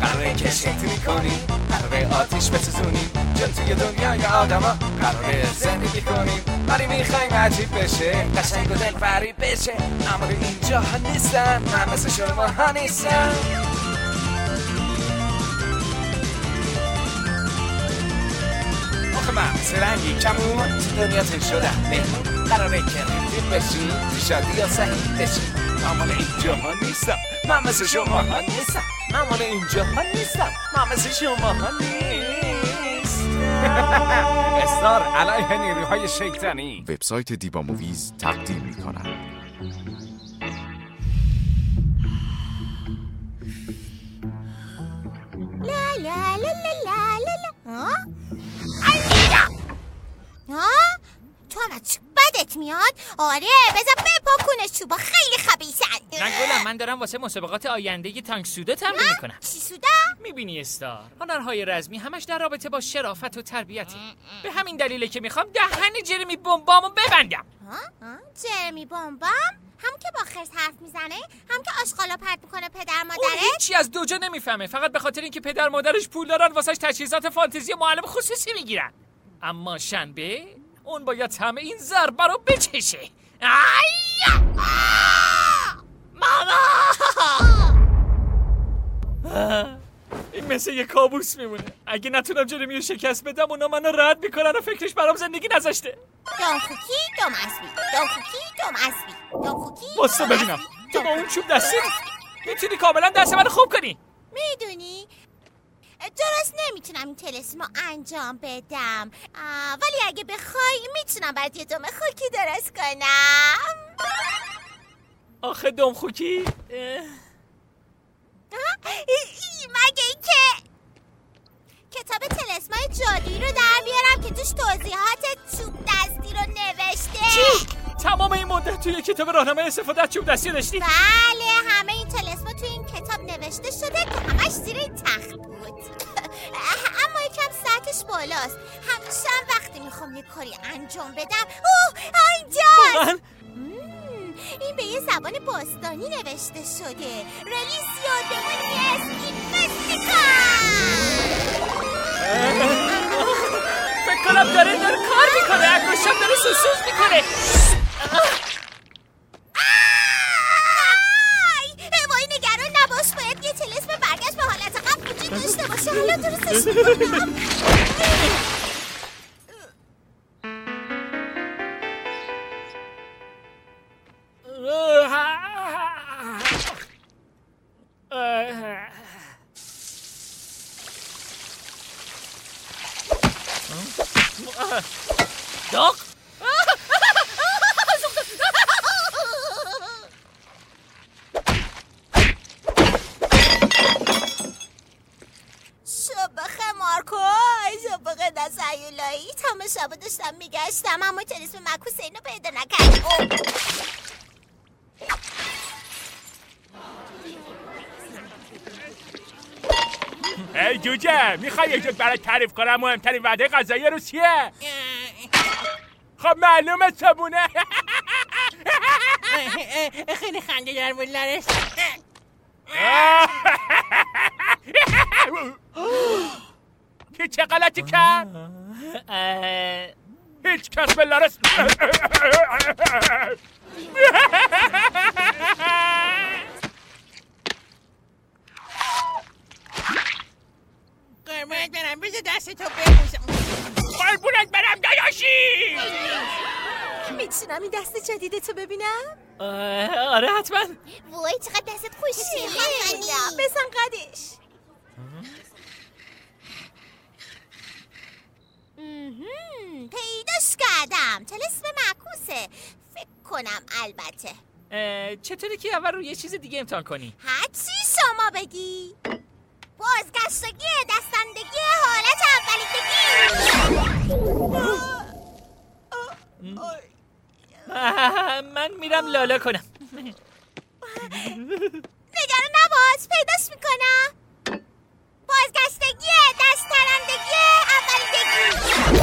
قراره کشت میکنیم، قراره آتیش بسوزونیم، جون توی دنیای آدما قراره زندگی کنیم. ولی میخوایم عجیب بشه، قشنگ و دل فریب بشه، اما اینجا ها نیستن، من مثل شما ها نیستم. آخه من مثل رنگی کمون تو دنیا تن شدم مهمون، قراره که رفیق بشیم تو شادی یا صحیح بشیم. من مال اینجا ها نیستم، من مثل شما ها نیستم، من مال اینجا ها نیستم، من مثل شما ها نیستم. اصرار علیه نیروهای شیطانی. وبسایت دیبا موویز تقدیم می‌کند. لا لا لا لا لا لا. تو هم از بدت میاد؟ آره بذار بپاکونش، چوبا خیلی خبیثن. نه گلم، من دارم واسه مسابقات آینده تانک سودا تمرین میکنم. چی سودا؟ میبینی استار، هنرهای رزمی همش در رابطه با شرافت و تربیته. به همین دلیله که میخوام دهن جرمی بمبامو ببندم. جرمی بمبام؟ هم که با خرس حرف میزنه، هم که آشغالا پرت میکنه پدر مادره؟ اون هیچی از دو جا نمیفهمه، فقط به خاطر اینکه پدر مادرش پول دارن واسش تجهیزات فانتزی معلم خصوصی میگیرن. اما شنبه اون باید همه این ضربه رو بچشه. ماما! این مثل یه کابوس میمونه. اگه نتونم جرمی رو شکست بدم اونا منو رد میکنن و فکرش برام زندگی نذاشته. دامخوکی دام اسبی، دامخوکی دام اسبی، دامخوکی واسه ببینم تو با اون چوب دستی میتونی کاملا دست منو خوب کنی. میدونی درست نمیتونم این طلسمو انجام بدم، ولی اگه بخوای میتونم برات یه دم خوکی درست کنم. آخه دم خوکی؟ مگه این که کتاب طلسمای جادویی رو در بیارم که توش توضیحات چوب دستی رو نوشته. چی؟ تمام این مدت توی کتاب راهنمای استفاده از چوب دستی داشتی؟ بله، همه این طلسما توی این کتاب نوشته شده که همش زیر این تخت بود. اما یکم سطحش بالاست. همیشه وقتی میخوام یه کاری انجام بدم اینجاست. واقعا؟ این به یه زبان باستانی نوشته شده. ریلیسیو دمونیس اینوستیکا. فکر کنم داره کار میکنه، انگوشم داره سوسوز میکنه. وای نگران نباش، باید یه طلسم برگشت به حالت قبل وجود داشته باشه. حالا درستش میکنم. داغ؟ شبخه مارکو، شبخه نسایولایی. تمام شبا داشتم میگشتم اما طلسم معکوس اینو پیدا نکردم. ای جوجه، میخوای یه جوک برات تعریف کنم؟ مهمترین وعده غذایی روز چیه؟ خب معلومه صبونه. خیلی خنده در بود لارش. کی چه غلطی کرد؟ هیچ کس به لارس قربونت برم، بذار دستتو ببوسم. قربونت برم داداشی. میتونم این دست جدیدتو ببینم؟ آره حتما. وای چقدر دستت خوشگله. بزن قدش. پیداش کردم. طلسم معکوسه فکر کنم. البته چطوری که اول رو یه چیز دیگه امتحان کنی؟ هرچی شما بگی. بازگشتگی دستندگی حالت اولیگی. من میرم لالا کنم. نگران نباش، پیداش میکنم. بازگشتگی دسترندگی اولیگی.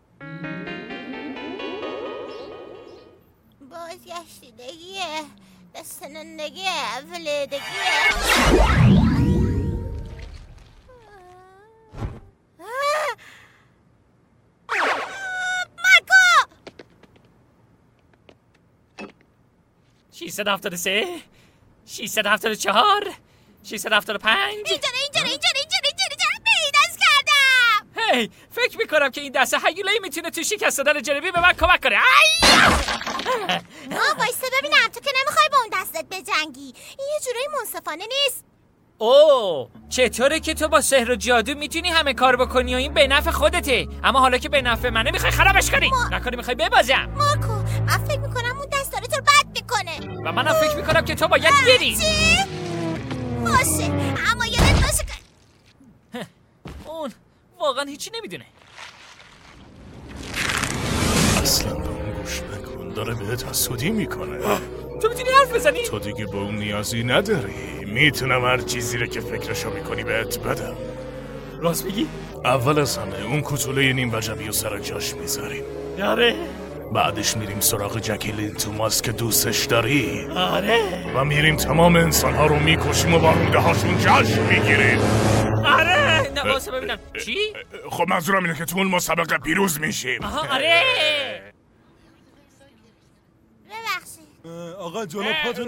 بازگشتگی زندگی ولادگی مارکو 673 674 675 اینجا پیداش کردم. هی فکر میکنم که این دسته هیولایی میتونه تو شکست دادن جرمی به من کمک کنه. وایستا ببینم تو که نمیخوای با اون دستت بجنگی. این یه جورایی منصفانه نیست. اوه چطوره که تو با سحر و جادو میتونی همه کار بکنی و این به نفع خودته، اما حالا که به نفع منه میخوای خرابش کنی. نکنی میخوای ببازم. مارکو من فکر میکنم اون دست داره تو رو بد میکنه و منم فکر میکنم که تو باید بری. چی؟ باشه اما یادت باشه که اون واقعا هیچی نمیدونه. اصلا به اون گوش نکن، داره بهت حسودی میکنه. تو میتونی حرف بزنی؟ تو دیگه به اون نیازی نداری. میتونم هر چیزی رو که فکرشو میکنی بهت بدم. راست میگی؟ اول از همه اون کوتوله نیم وجبی و سر جاش میذاریم. آره بعدش میریم سراغ جکیلین توماس که دوستش داری. آره و میریم تمام انسانها رو میکشیم و با روده هاشون جشن میگیریم. آره نه واسه ببینم چی؟ خب منظورم اینه که تو اون مسابقه پیروز میشیم. آره ببخشید آقا جلو پاتون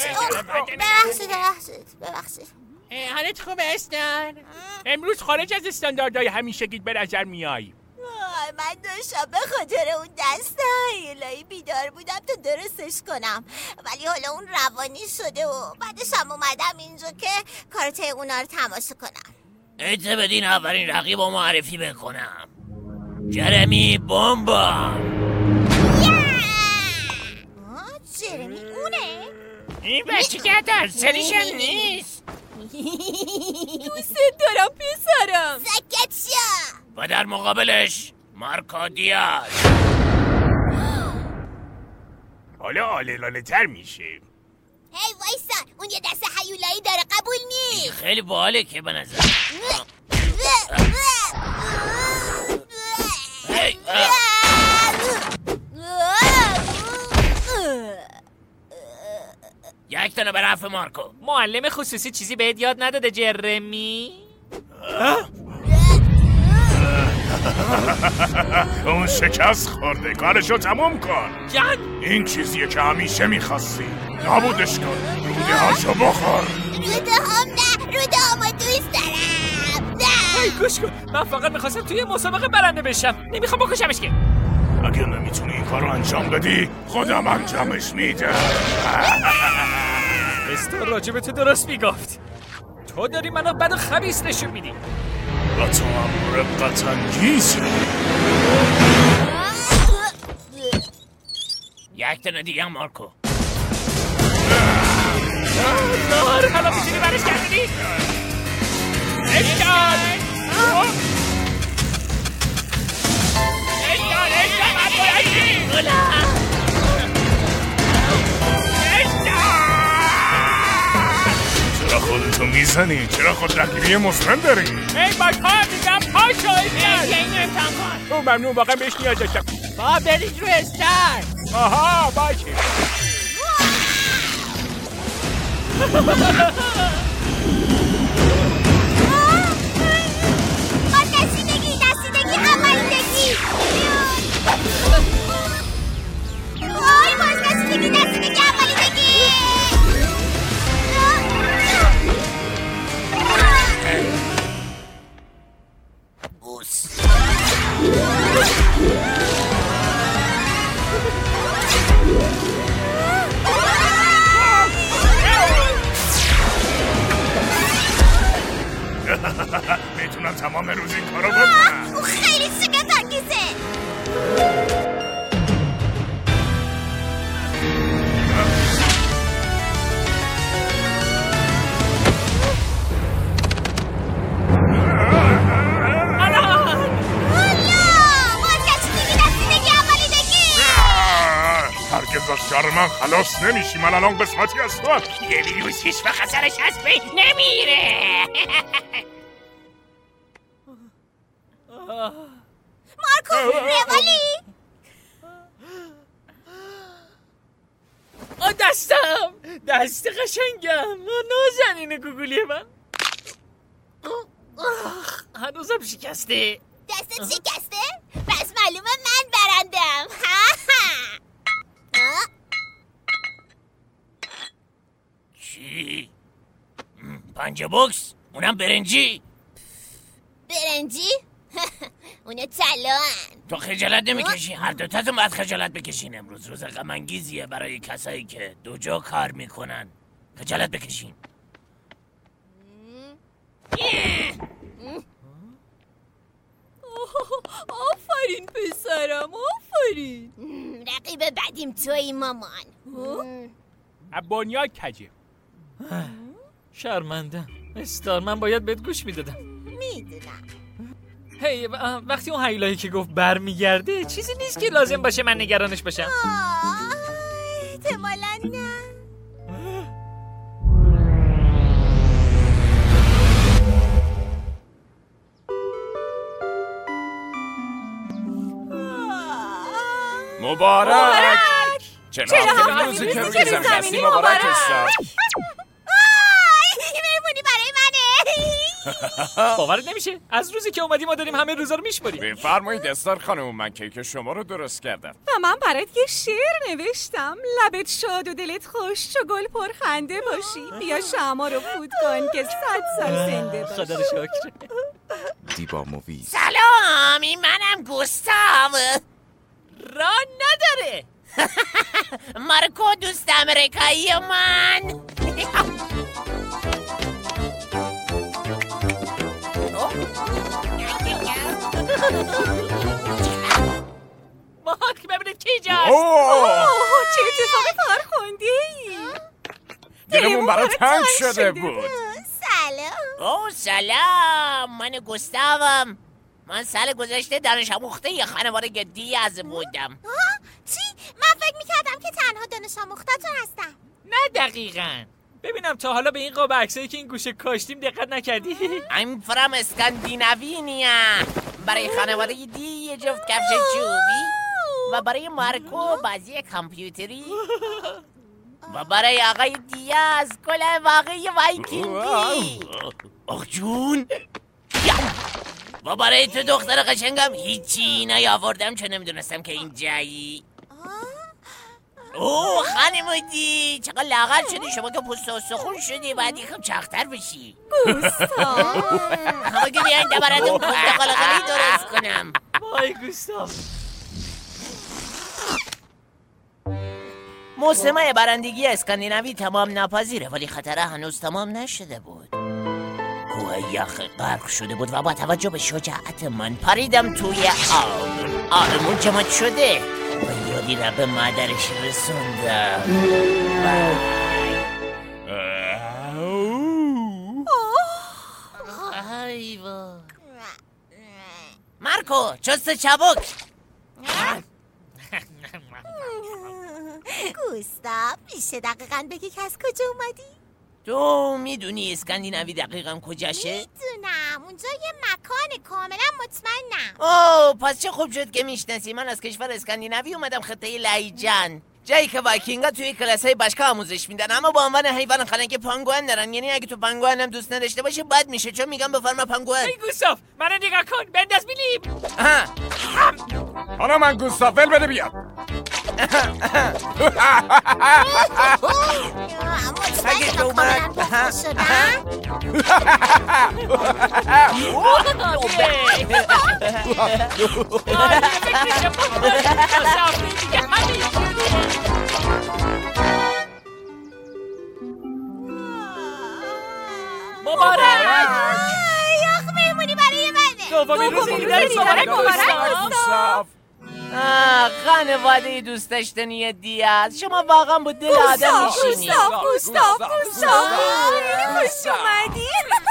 ببخشید حالت خوبه استان؟ امروز خارج از استانداردهای همیشگیت به نظر میای. من داشتم به خاطر اون دست هیولایی بیدار بودم تا درستش کنم، ولی حالا اون روانی شده و بعدش هم اومدم اینجا که کارت اونا رو تماشا کنم. اجازه بدین اولین رقیب رو معرفی بکنم. جرمی بومبا. جرمی اونه؟ این بچه که درسریشم نیست. دوست دارم پسرم. سکت شو. و در مقابلش مارکو دیاز. حالا آللانه تر میشه. هی وایسا اون یه دست هیولایی داره قبول نیست. خیلی باحاله که به نظر. هی، یک تنه به رفع مارکو. معلم خصوصی چیزی بهت یاد نداده جرمی؟ اون شکست خورده، کارشو تموم کن. جان این چیزیه که همیشه میخواستی. نابودش کن، روده هاشو بخور. روده هم نه، روده همو دوست دارم. هی گوش کن، من فقط میخواستم توی مسابقه برنده بشم، نمیخوام بکشمش که. اگه نمیتونی این کارو انجام بدی خودم انجامش میدم. استار راجب تو درست میگفت. تو داری منو بد و خبیث نشون میدی و تو هم رقت انگیزی. یک تنه دیگه مارکو. نار حالا میتونی برش کردی؟ اشتار من بایدی چرا خودتو میزنی؟ چرا خود رقیبی مزمن داری؟ ای با تا میگم پاشو استان. این امتحان کن. ممنون، واقعا بهش نیاز داشتم. با برید رو استار. آها باشه. دستیدگی عملیدگی. وای بازدستیدگی عملیدگی. بوس. میتونم تمام روز این کارو بکنم. او خیلی شگفت انگیزه. هرگز از شر من خلاص نمیشی. من الان قسمتی از تو. یه ویروس هیچ وقت از سرش از بین نمیره. مارکو روالی دستم دست قشنگم، نازنین گوگولی من. هنوزم شکسته. دستت شکسته؟ پس معلومه من برندم. چی؟ پنجه بوکس؟ اونم برنجی؟ برنجی؟ اونا طلان. تو خجالت نمیکشی؟ هر دوتاتون باید خجالت بکشین. امروز روز غم انگیزیه برای کسایی که دو جا کار میکنن. خجالت بکشین. آفرین پسرم، آفرین. رقیب بدیم توی مامان. بنیاد کجه. شرمندم استار، من باید بهت گوش میدادم. میدونم. هی وقتی اون هیولایی که گفت برمیگرده چیزی نیست که لازم باشه من نگرانش باشم. احتمالاً نه. مبارک. چرا همین روزی که روی زمین هستی مبارک استار. مهمونی برای منه. باورت نمیشه از روزی که اومدی ما داریم همه روزا رو میشماریم. بفرمایید استار خانم، من کیک شما رو درست کردم. و من برات یه شعر نوشتم. لبت شاد و دلت خوش چو گل پرخنده باشی. بیا شمع رو فوت کن که 100 سال زنده باشی. خدا رو شکر. دیبا موویز. سلام، این منم گوستاو. راه نداره. مارکو دوست امریکایی من. ماک ببینید کی جاست. چه اتفاق فرخنده‌ای. دلمون برای تنگ شده بود. سلام. سلام، من گوستاوم. من سال گذشته دانش آموخته یه خانواده دیاز بودم. چی؟ من فکر میکردم که تنها دانش آموخته‌تون هستم. نه دقیقاً. ببینم تا حالا به این قاب عکسایی که این گوشه کاشتیم دقت نکردی؟ I'm from اسکاندیناوینیا. برای خانواده دی یه جفت کفش چوبی و برای مارکو بازی کامپیوتری و برای آقای دیاز کلاه واقعی وایکینگی. آخ جون. و برای تو دختر قشنگم هیچی نیاوردم چون نمیدونستم که این جایی. اوه خانمودی چقدر لاغر شدی شما که پوست و سخون شدی، باید یکم چاق‌تر بشی. گوستاو همه که بیاین براتون کوفته قلقلی درست کنم. وای گوستاو. موسم برندگی اسکاندیناوی تمام ناپذیره ولی خطر هنوز تمام نشده بود. کوه یخ غرق شده بود و با توجه به شجاعت من پریدم توی آبمون جمع شده و یادی را به مادرش رسوندم. مارکو چست چابک. گوستاو میشه دقیقاً بگی که از کجا اومدی؟ تو میدونی اسکاندیناوی دقیقاً کجاشه؟ میدونم اونجا یه مکان کاملا مطمئنم. اوه پس چه خوب شد که میشناسی. من از کشور اسکاندیناوی اومدم خطه لایجان، جایی که وایکینگا توی کلاس‌های باشگاه آموزش میدن اما با عنوان حیوان خانگی پانگوئن دارن. یعنی اگه تو پانگوئن هم دوست نداشته باشه بد میشه چون میگم بفرما پانگوئن. ای گوستاو منو نگاه کن بنداز میلیم. حالا من گوستاو ول بده بیاد. مطمئنی که کاملا بخور شدن؟ مبارک. یخ مهمونی برای منه. دومین روز دیدنت مبارک گوستاو. خانواده دوست داشتنی دیاز، شما واقعا با دل آدم میشینی. گوستاو خوش اومدی.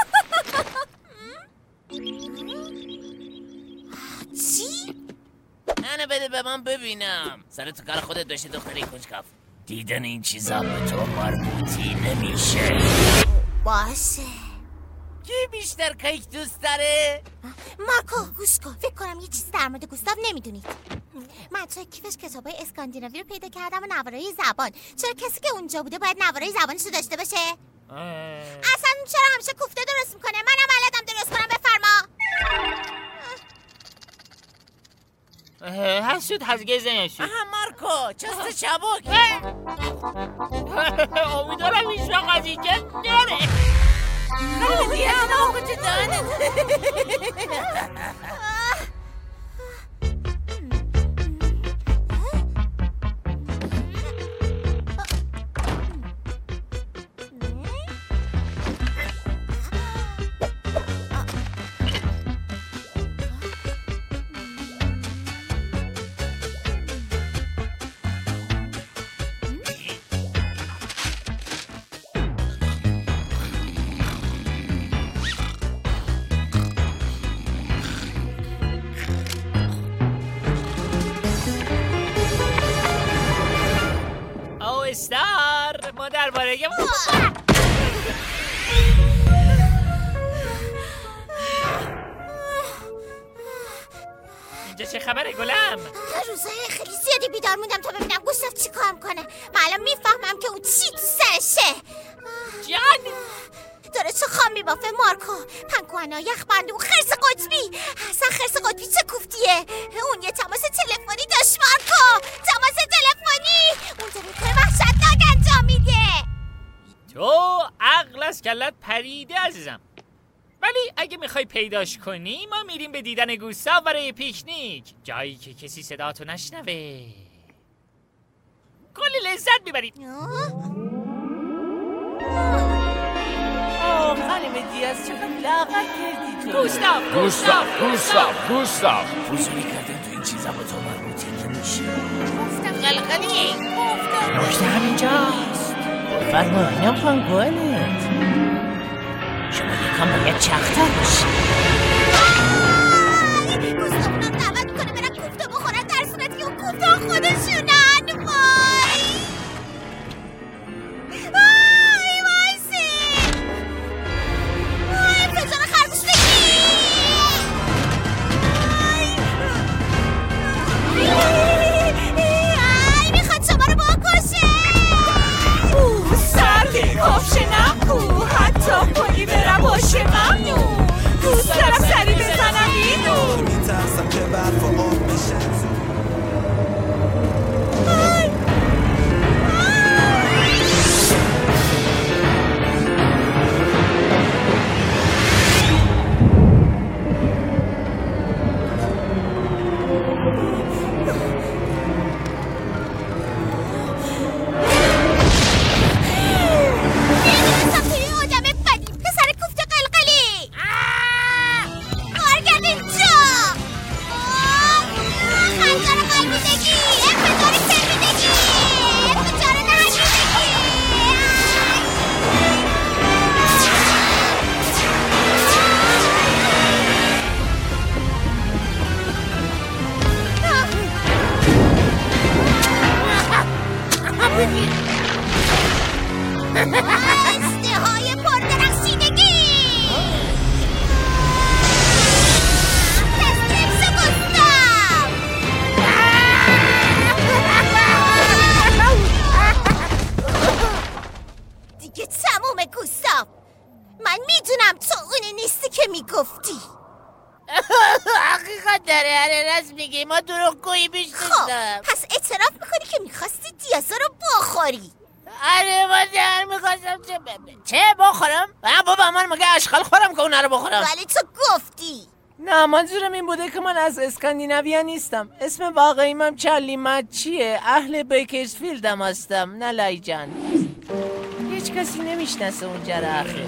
چی؟ منو بده به من ببینم. سر تو کار خودت داشتی دختری کنجکاو. دیدن این چیزا به تو مربوطی نمیشه. باشه. کی بیشتر کیک دوست داره؟ مارکو گوش کن، فکر کنم یه چیز در مورد گوستاو نمیدونید. من توی کیفش کتابای اسکاندیناوی رو پیدا کردم و نوارای زبان. چرا کسی که اونجا بوده باید نوارای زبانش رو داشته باشه؟ اصلا چرا همیشه کوفته درست میکنه؟ منم بلدم درست کنم، بفرما. هست هزگه زنشون. مارکو چست چابک. امیدوارم هیچ وقت از اینجا نره. خیلی دیگه اما کجا دانت. استار ما درباره اینجا چه خبره گلم؟ روزای خیلی زیادی بیدار موندم تا ببینم گوستاو چی کار میکنه. من الان میفهمم که اون چی تو سرشه. جان داره چه خام میبافه مارکو. پنگوانا، یخبند، اون خرس قطبی. اصلا خرس قطبی چه کوفتیه؟ اون یه تماس تلفنی داشت مارکو. تماس تلفنی. اون داره کار وحشتناک انجام میده. تو عقل از کلت پریده عزیزم. ولی اگه میخوای پیداش کنی ما میریم به دیدن گوستاو برای پیکنیک، جایی که کسی صداتو نشنوه. کلی لذت میبرید. خانم دیاز چقدر لاغر کردی تو. گوستاو فضولی کردن تو این چیزا با تو مربوطه نمیشه. گفتم قلقلی. نکته همینجاست. فرما اینم پنگوانت. شما یکم باید چختر باشی. گوستاو اونا دعوت میکنه برن کوفته بخورن در صورتی که اون کوفته ها خودشونن. باشه ممنون. دوست دارم سری بزنم اینو. میترسم که برف و آب بشه. اشتهای پردرخشیدگی. تسلیم شو گوستاو. دیگه تمومه گوستاو. من میدونم تو اونی نیستی که میگفتی. حقیقت داره هر راست میگی. ما دروغگویی بیش نیستم. پس اعتراف میکنی که میخواستی دیازا رو بخوری. آره من در میخواستم چه بخورم؟ بابا من مگه اشغال خورم که اونا رو بخورم؟ ولی تو گفتی. نه منظورم این بوده که من از اسکاندیناویا نیستم. اسم واقعیم هم چارلی مچیه. اهل بیکرزفیلدم هستم. نه لایجان. هیچ کسی نمیشناسه اونجا را آخه.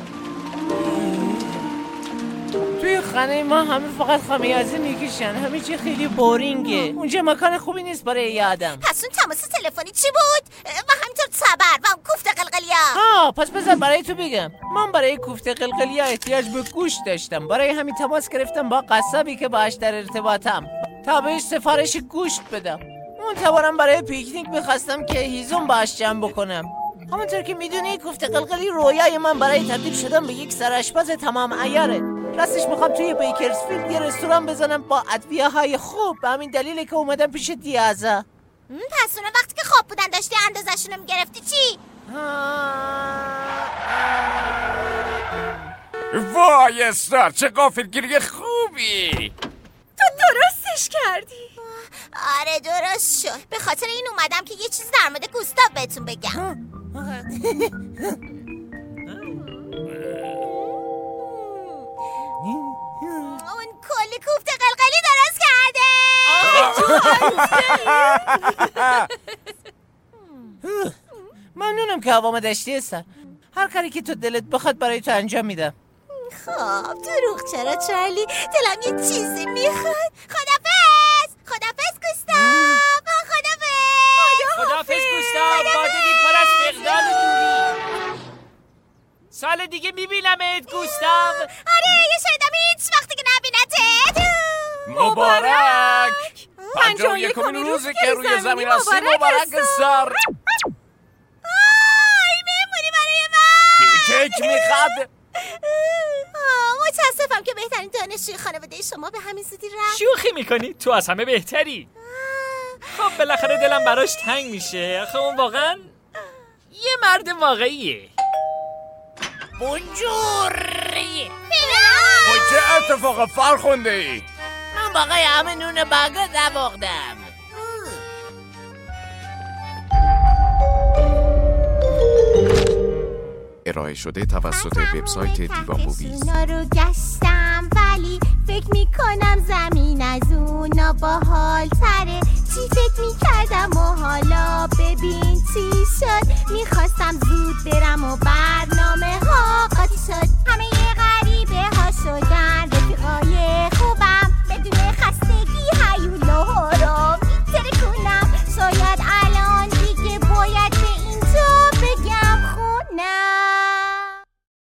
توی خانه ما همه فقط خمیازه میکشن. همه چی خیلی بورینگه. اونجا مکان خوبی نیست برای یه آدم. پس اون تماس تلفنی چی بود؟ و همینطور تبر و اون کوفته قلقلیا. پس بذار برای تو بگم. من برای کوفته قلقلیا احتیاج به گوشت داشتم. برای همین تماس گرفتم با قصابی که باهاش در ارتباطم تا بهش سفارش گوشت بدم. اون تبارم برای پیکنیک میخواستم که هیزم باهاش جمع بکنم. همونطور که میدونی کوفته قلقلی رویای من برای تبدیل شدن به یک سرآشپز تمام عیاره. راستش میخوام توی بیکرزفیلد یه رستوران بزنم با ادویه‌های خوب. به همین دلیله که اومدم پیش دیازا. پس اونا وقتی که خواب بودن داشتی اندازشونو میگرفتی چی؟ وای استار، چه غافلگیری خوبی. تو درستش کردی. آره درست شد. به خاطر این اومدم که یه چیز در مورد گوستاو بهتون بگم. اون کلی کوفته قلقلی درست کرده. ممنونم که هوام دشتی هستن. هر کاری که تو دلت بخواد برای تو انجام میدم. خب دروغ چرا چارلی؟ دلم یه چیزی میخواد. خدافظ گوستاو. خدافظ گوستاو. بادی پر از فقدان و دوری. سال دیگه میبینمت گوستاو. آره یه شایدم هیچ وقتی که نبینتت. مبارک 51 روزی که روی زمین هستی. مبارک استار. آی میمونی برای من. کیک میخواد. متاسفم که بهترین دانشجوی خانواده شما به همین زودی رفت. شوخی میکنی؟ تو از همه بهتری. خب بالاخره دلم براش تنگ میشه. آخه اون واقعا یه مرد واقعیه. بونجوری. با چه اتفاق فرخنده ای؟ من باقای همه نون باگا دووردم. ارائه شده توسط وبسایت دیوا موویز. اونا رو گشتم ولی فکر میکنم زمین از اونا باحال تره. چی